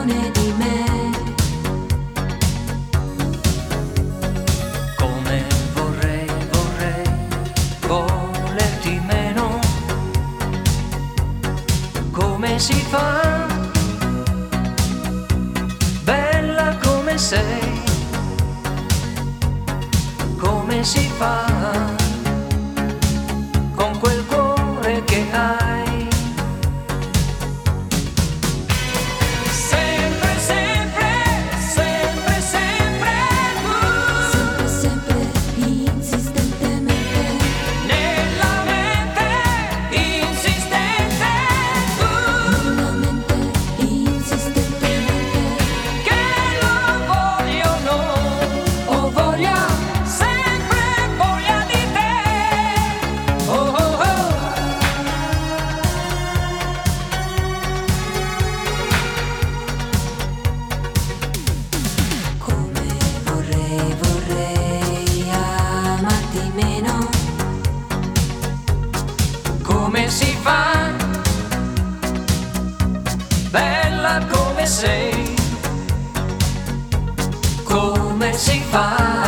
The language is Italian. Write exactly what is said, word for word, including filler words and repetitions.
ragione di me. Come vorrei, vorrei volerti meno. Come si fa? Bella come sei. Come si fa? Con quel cuore che hai. Sempre, sempre, sempre, sempre tu. Sempre, sempre, insistentemente. Nella mente insistente tu. Nella mente, insistentemente. Che lo vogliono o voglia. Sempre voglia di te. Oh oh oh. Come vorrei, vorrei amarti meno. Come si fa? Bella come sei. Come si fa?